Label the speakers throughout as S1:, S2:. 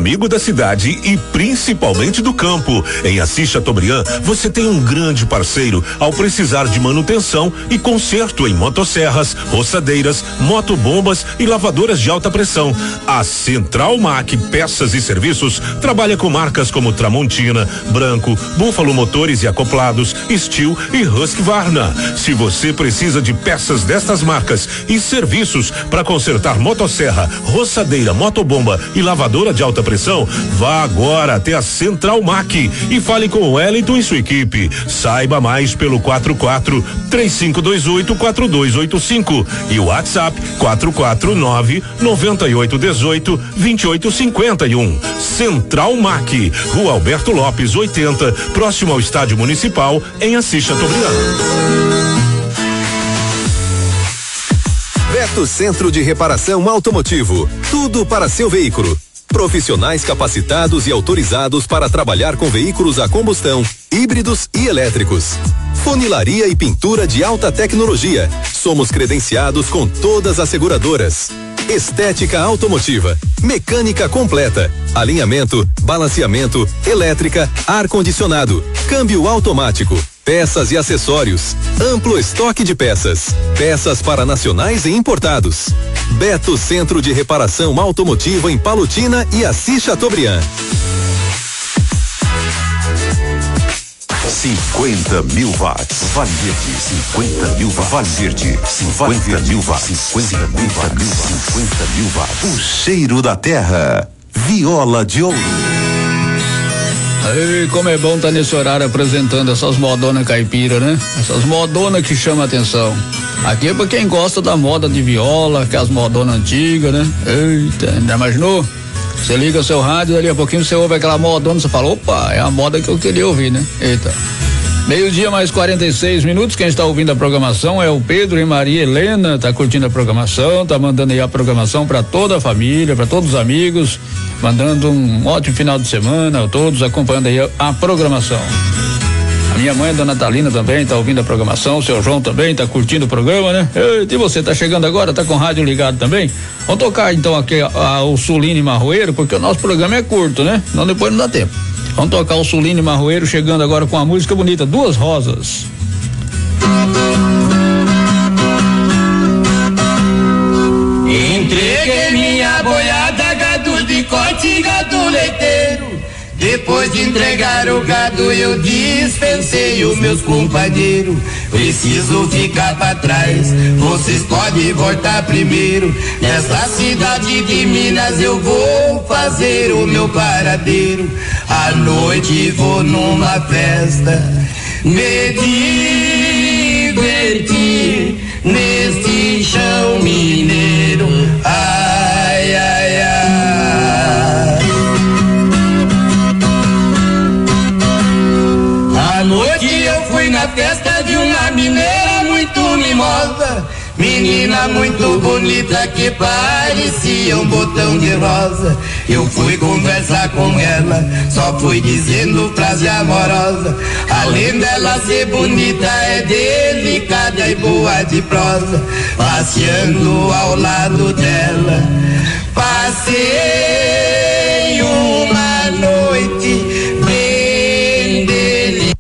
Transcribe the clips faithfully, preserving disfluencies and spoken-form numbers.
S1: amigo da cidade e principalmente do campo. Em Assis Chateaubriand, você tem um grande parceiro ao precisar de manutenção e conserto em motosserras, roçadeiras, motobombas e lavadoras de alta pressão. A Central Mac Peças e Serviços trabalha com marcas como Tramontina, Branco, Búfalo Motores e Acoplados, Steel e Husqvarna. Se você precisa de peças destas marcas e serviços para consertar motosserra, roçadeira, motobomba e lavadora de alta pressão, vá agora até a Central Mac e fale com o Wellington e sua equipe. Saiba mais pelo quatro quatro três cinco dois oito quatro dois oito cinco e o WhatsApp quatro quatro nove nove oito um oito vinte e oito cinquenta e um. Central Mac, Rua Alberto Lopes oitenta, próximo ao Estádio Municipal, em Assis Chateaubriand.
S2: Beto Centro de Reparação Automotivo. Tudo para seu veículo. Profissionais capacitados e autorizados para trabalhar com veículos a combustão, híbridos e elétricos. Funilaria e pintura de alta tecnologia. Somos credenciados com todas as seguradoras. Estética automotiva, mecânica completa, alinhamento, balanceamento, elétrica, ar-condicionado, câmbio automático, peças e acessórios, amplo estoque de peças, peças para nacionais e importados. Beto Centro de Reparação Automotiva em Palotina e Assis Chateaubriand.
S3: cinquenta mil watts. Vale Verde, cinquenta mil watts. Vale Verde, cinquenta mil watts. cinquenta mil watts. cinquenta mil watts. O cheiro da terra. Viola de Ouro.
S4: Ei, como é bom estar tá nesse horário apresentando essas modonas caipira, né? Essas modonas que chamam a atenção. Aqui é pra quem gosta da moda de viola, que as modonas antigas, né? Eita, ainda imaginou? Você liga o seu rádio, dali a pouquinho você ouve aquela modona, você fala, opa, é a moda que eu queria ouvir, né? Eita. Meio-dia mais quarenta e seis minutos, quem está ouvindo a programação é o Pedro e Maria Helena, tá curtindo a programação, tá mandando aí a programação para toda a família, para todos os amigos, mandando um ótimo final de semana a todos, acompanhando aí a, a programação. A minha mãe, a dona Natalina, também tá ouvindo a programação, o seu João também tá curtindo o programa, né? E você tá chegando agora, tá com o rádio ligado também? Vamos tocar então aqui a, a, o Sulino e Marroeiro, porque o nosso programa é curto, né? Não, depois não dá tempo. Vamos tocar o Sulino e Marroeiro, chegando agora com a música bonita, Duas Rosas.
S5: Entreguei minha boiada, gado de corte e gado leiteiro. Depois de entregar o gado eu dispensei os meus companheiros. Preciso ficar pra trás, vocês podem voltar primeiro. Nesta cidade de Minas eu vou fazer o meu paradeiro. À noite vou numa festa, me divertir neste chão mineiro. Ai, ai, ai. À noite eu fui na festa de uma mineira muito mimosa, menina muito bonita que parecia um botão de rosa. Eu fui conversar com ela, só fui dizendo frase amorosa. Além dela ser bonita, é delicada e boa de prosa. Passeando ao lado dela, passei uma noite bem delicada.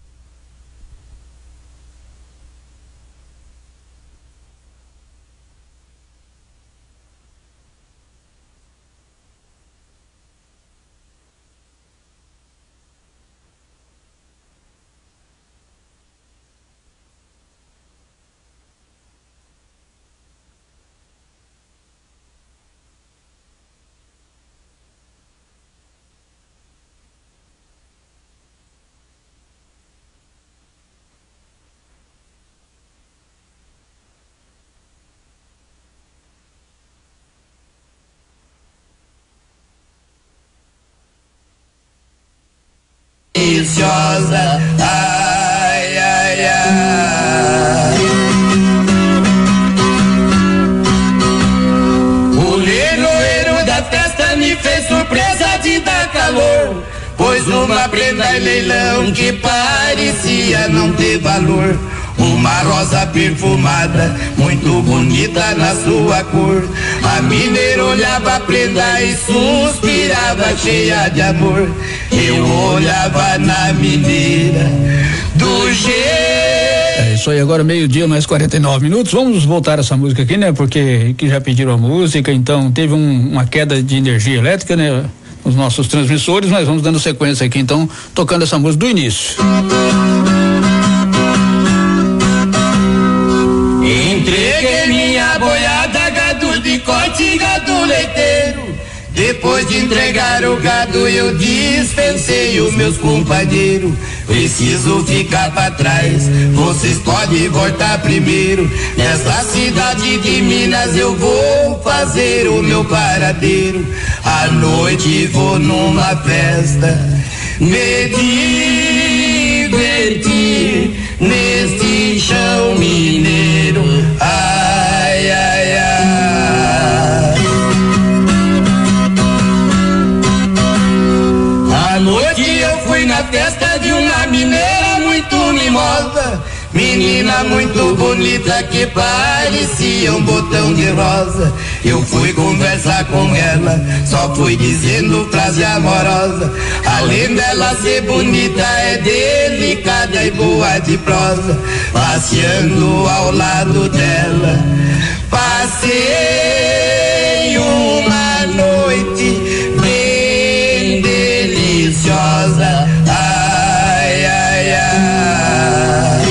S5: Deliciosa, ai, ai, ai. O leiloeiro da festa me fez surpresa de dar calor, pois numa prenda em leilão que parecia não ter valor. uma rosa perfumada, muito bonita na sua cor. A mineira olhava a prenda e suspirava cheia de amor. Eu olhava na mineira do jeito.
S4: É isso aí, agora meio-dia, mais quarenta e nove minutos. Vamos voltar essa música aqui, né? Porque que já pediram a música, então teve um, uma queda de energia elétrica, né? Os nossos transmissores, mas vamos dando sequência aqui, então, tocando essa música do início.
S5: Entreguei minha boiada, gado de corte, gado leiteiro. Depois de entregar o gado, eu dispensei os meus companheiros. Preciso ficar pra trás, vocês podem voltar primeiro. Nessa cidade de Minas eu vou fazer o meu paradeiro. À noite vou numa festa, me divertir neste chão mineiro. Ai, ai, ai. À noite eu fui na festa de uma mineira muito mimosa, menina muito bonita que parecia um botão de rosa. Eu fui conversar com ela, só fui dizendo frase amorosa. Além dela ser bonita, é delicada e boa de prosa. Passeando ao lado dela, passei uma noite bem deliciosa. Ai, ai, ai.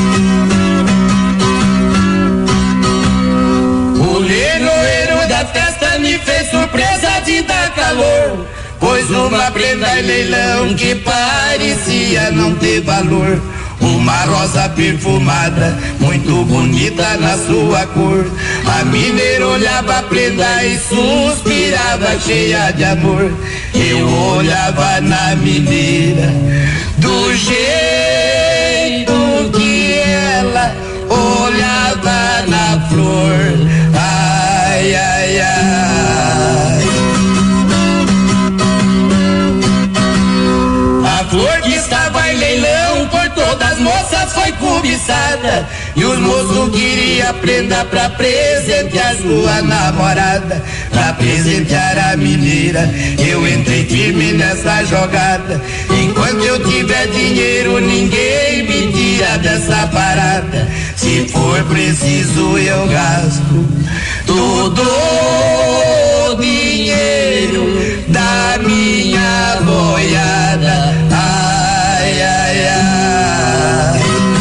S5: O leiloeiro da festa me fez surpresa de dar calor, pois uma prenda em leilão que parecia não ter valor. Uma rosa perfumada, muito bonita na sua cor. A mineira olhava a prenda e suspirava cheia de amor. Eu olhava na mineira do jeito que ela olhava na flor. Ai, ai, ai. A flor que estava em leilão por todas as moças foi cobiçada, e os moços queriam prenda pra presentear sua namorada. Pra presentear a mineira, eu entrei firme nessa jogada. Enquanto eu tiver dinheiro, ninguém me tira dessa parada. Se for preciso, eu gasto todo o dinheiro da minha boiada. Ai, ai, ai.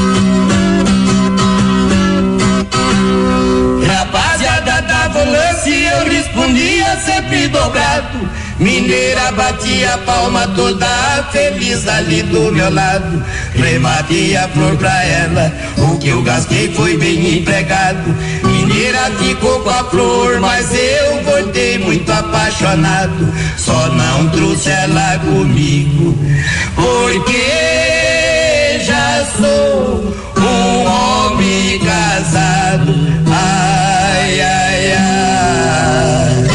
S5: Rapaziada dava lance e eu respondia sempre dobrado. Mineira batia a palma toda feliz ali do meu lado. Rematei a flor pra ela, o que eu gastei foi bem empregado. Mineira ficou com a flor, mas eu voltei muito apaixonado. Só não trouxe ela comigo, porque já sou um homem casado. Ai, ai, ai.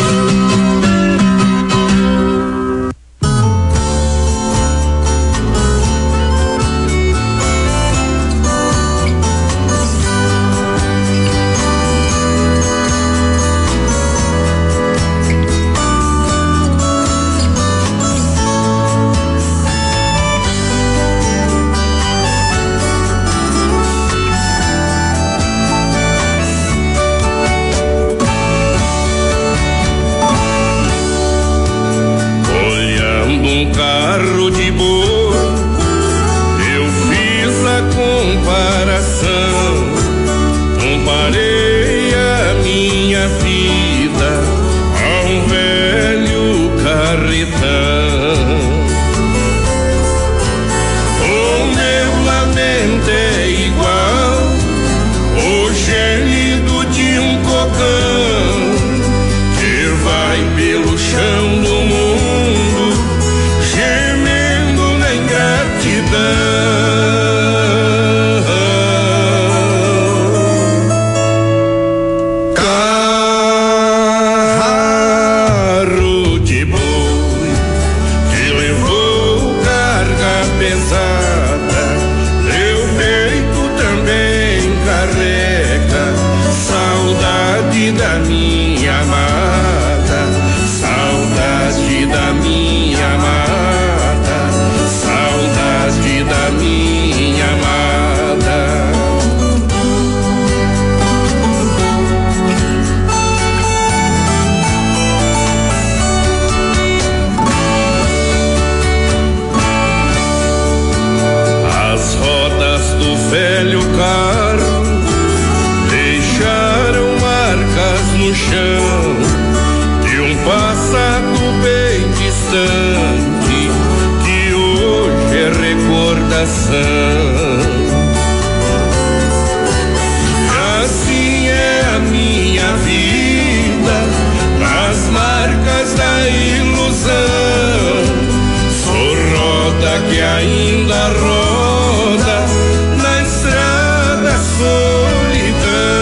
S6: Carro de boi, eu fiz a comparação, comparei a minha vida a um velho carretão. O meu lamento é igual o gemido de um cocão que vai pelo chão do mundo, gemendo na ingratidão. Carro de boi, coração. Assim é a minha vida, nas marcas da ilusão. Sou roda que ainda roda na estrada solidão.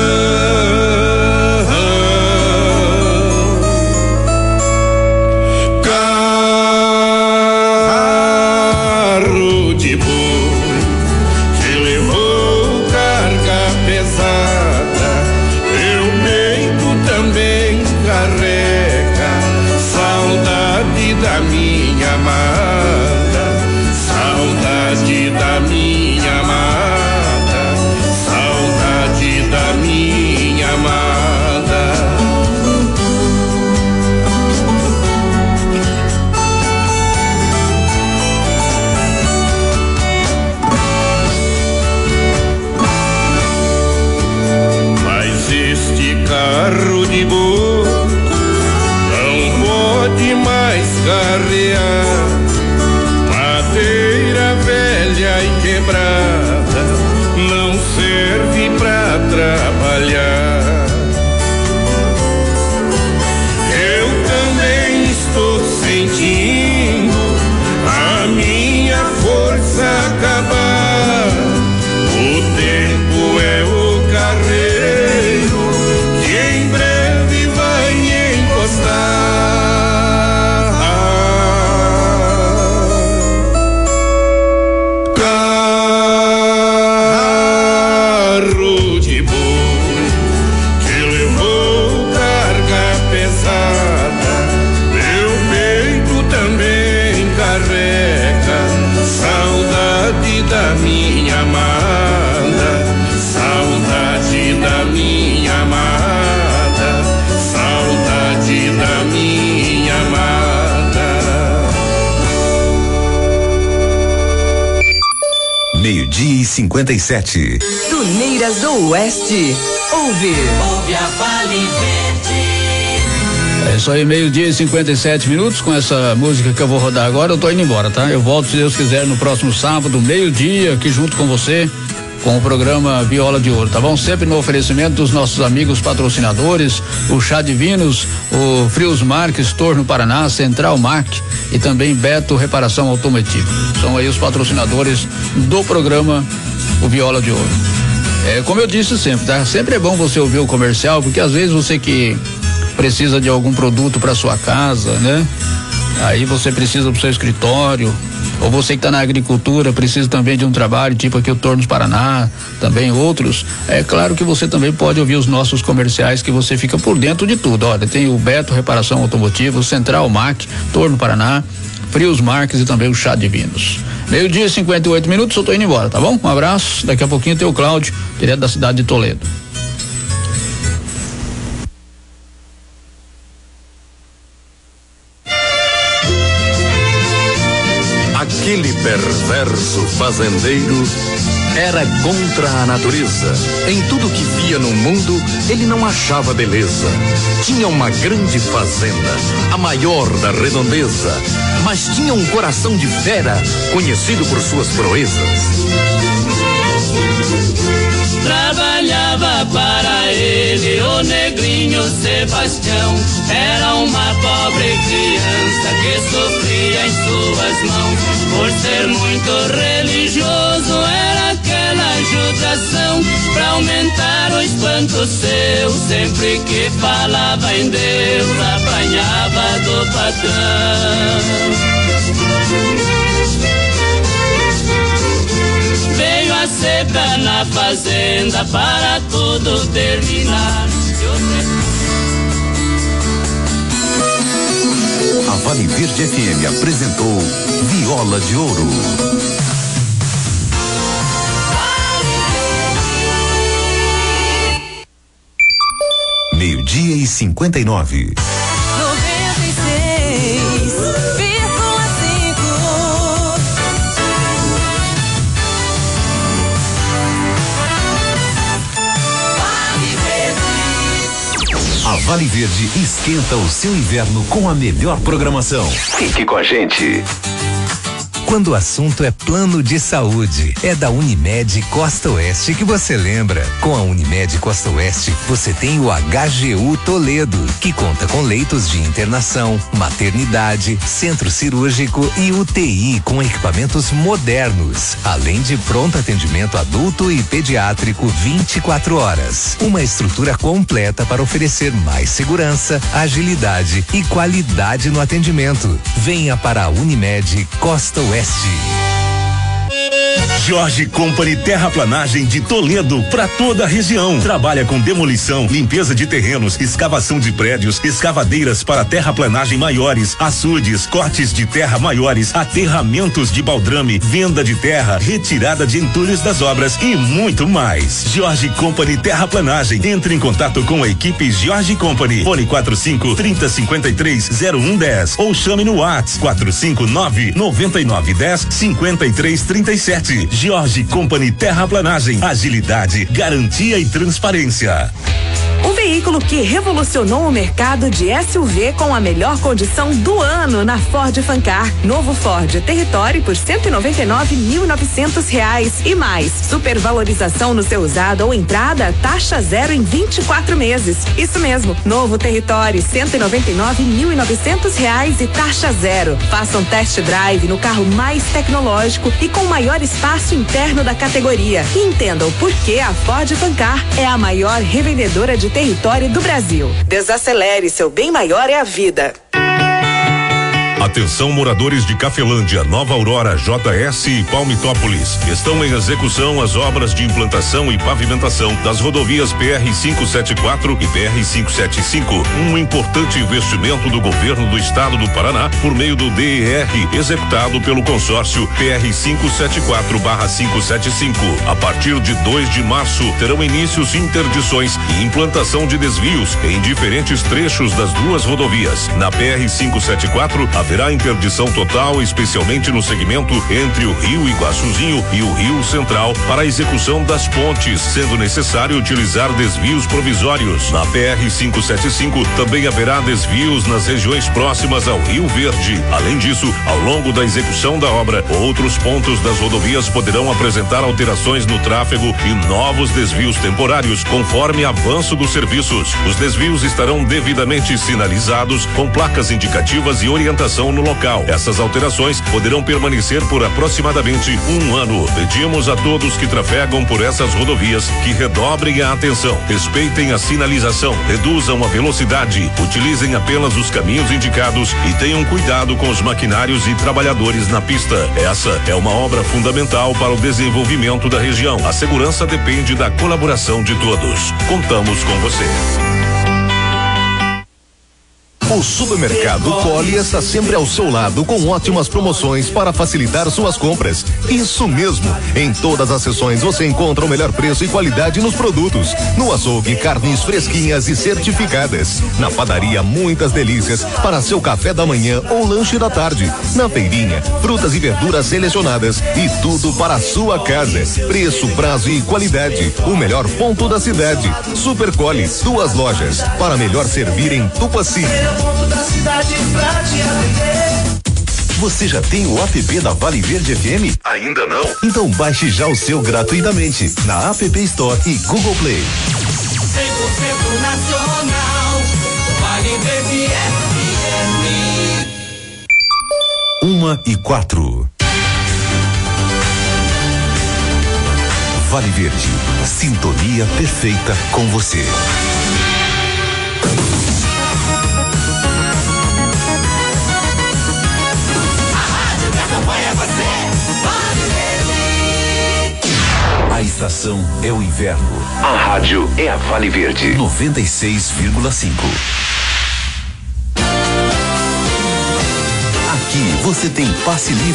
S6: Carro de boi que levou carga pesada, meu peito também carrega saudade da minha amada, saudade da minha amada, saudade da minha amada. Mas este carro de boi não pode mais carrear madeira velha e quebrada, não serve pra trabalhar. Eu também estou sentindo a minha força acabar. O tempo é o carreiro que em breve vai encostar. Carro de boi que levou carga pesada, meu peito também carrega saudade da minha amada, saudade da minha amada, saudade da minha amada.
S3: Meio-dia e cinquenta e sete.
S7: Tuneiras do Oeste. Ouve.
S5: Ouve a Vale Verde.
S4: É isso aí, meio-dia e cinquenta e sete minutos. Com essa música que eu vou rodar agora, eu tô indo embora, tá? Eu volto, se Deus quiser, no próximo sábado, meio-dia, aqui junto com você, com o programa Viola de Ouro, tá bom? Sempre no oferecimento dos nossos amigos patrocinadores, o Chá de Vinos, o Frios Marques, Torno Paraná, Central Mac e também Beto Reparação Automotiva. São aí os patrocinadores do programa O Viola de Ouro. É, como eu disse sempre, tá? Sempre é bom você ouvir o comercial, porque às vezes você que precisa de algum produto para sua casa, né? Aí você precisa pro seu escritório, ou você que está na agricultura precisa também de um trabalho, tipo aqui o Tornos Paraná, também outros. É claro que você também pode ouvir os nossos comerciais, que você fica por dentro de tudo. Olha, tem o Beto Reparação Automotiva, o Central Mac, Torno Paraná, Frios Marques e também o Chá de Vinos. Meio-dia e cinquenta e oito minutos, eu tô indo embora, tá bom? Um abraço, daqui a pouquinho tem o Cláudio, direto da cidade de Toledo.
S2: Aquele perverso fazendeiro era contra a natureza. Em tudo que via no mundo, ele não achava beleza. Tinha uma grande fazenda, a maior da redondeza, mas tinha um coração de fera, conhecido por suas proezas.
S5: Trabalhava para ele o negrinho Sebastião. Era uma pobre criança que sofria em suas mãos. Por ser muito religioso, era aquela ajudação pra aumentar o espanto seu. Sempre que falava em Deus, apanhava do patrão. Veio a seca na fazenda para tudo terminar.
S3: A Vale Verde F M apresentou Viola de Ouro. Meio-dia e cinquenta e nove.
S7: noventa e seis vírgula cinco.
S3: A Vale Verde esquenta o seu inverno com a melhor programação. Fique com a gente.
S8: Quando o assunto é plano de saúde, é da Unimed Costa Oeste que você lembra. Com a Unimed Costa Oeste, você tem o H G U Toledo, que conta com leitos de internação, maternidade, centro cirúrgico e U T I com equipamentos modernos, além de pronto atendimento adulto e pediátrico vinte e quatro horas. Uma estrutura completa para oferecer mais segurança, agilidade e qualidade no atendimento. Venha para a Unimed Costa Oeste.
S1: Jorge Company Terraplanagem de Toledo para toda a região. Trabalha com demolição, limpeza de terrenos, escavação de prédios, escavadeiras para terraplanagem maiores, açudes, cortes de terra maiores, aterramentos de baldrame, venda de terra, retirada de entulhos das obras e muito mais. Jorge Company Terraplanagem. Entre em contato com a equipe Jorge Company. Fone quatro cinco, trinta, cinquenta e três, zero um dez ou chame no WhatsApp quatro cinco nove, noventa e nove, dez, cinquenta e três, trinta e sete. Jorge Company Terraplanagem, agilidade, garantia e transparência.
S9: O veículo que revolucionou o mercado de S U V com a melhor condição do ano na Ford Fancar. Novo Ford Territory por cento e noventa e nove mil e novecentos reais e mais. Supervalorização no seu usado ou entrada, taxa zero em vinte e quatro meses. Isso mesmo, novo Territory cento e noventa e nove mil e novecentos reais e taxa zero. Faça um test drive no carro mais tecnológico e com maior espaço interno da categoria. E entenda o porquê a Ford Fancar é a maior revendedora de território do Brasil. Desacelere, seu bem maior é a vida.
S1: Atenção, moradores de Cafelândia, Nova Aurora, J S e Palmitópolis. Estão em execução as obras de implantação e pavimentação das rodovias P R quinhentos e setenta e quatro e P R quinhentos e setenta e cinco. Um importante investimento do governo do estado do Paraná por meio do D E R, executado pelo consórcio P R quinhentos e setenta e quatro barra quinhentos e setenta e cinco. A partir de dois de março, terão inícios interdições e implantação de desvios em diferentes trechos das duas rodovias. Na P R quinhentos e setenta e quatro, haverá interdição total, especialmente no segmento entre o Rio Iguaçuzinho e o Rio Central, para a execução das pontes, sendo necessário utilizar desvios provisórios. Na P R quinhentos e setenta e cinco também haverá desvios nas regiões próximas ao Rio Verde. Além disso, ao longo da execução da obra, outros pontos das rodovias poderão apresentar alterações no tráfego e novos desvios temporários, conforme avanço dos serviços. Os desvios estarão devidamente sinalizados com placas indicativas e orientação no local. Essas alterações poderão permanecer por aproximadamente um ano. Pedimos a todos que trafegam por essas rodovias que redobrem a atenção, respeitem a sinalização, reduzam a velocidade, utilizem apenas os caminhos indicados e tenham cuidado com os maquinários e trabalhadores na pista. Essa é uma obra fundamental para o desenvolvimento da região. A segurança depende da colaboração de todos. Contamos com você.
S2: O Supermercado Poli está sempre ao seu lado com ótimas promoções para facilitar suas compras. Isso mesmo, em todas as seções você encontra o melhor preço e qualidade nos produtos. No açougue, carnes fresquinhas e certificadas. Na padaria, muitas delícias para seu café da manhã ou lanche da tarde. Na feirinha, frutas e verduras selecionadas e tudo para a sua casa. Preço, prazo e qualidade. O melhor ponto da cidade. Supercoli, duas lojas para melhor servir em Tupaci.
S3: Você já tem o app da Vale Verde F M?
S1: Ainda não?
S3: Então baixe já o seu gratuitamente na App Store e Google Play.
S5: cem por cento nacional, Vale Verde F M.
S3: Uma e quatro. Vale Verde, sintonia perfeita com você. A estação é o inverno. A rádio é a Vale Verde. noventa e seis vírgula cinco. Aqui você tem passe livre.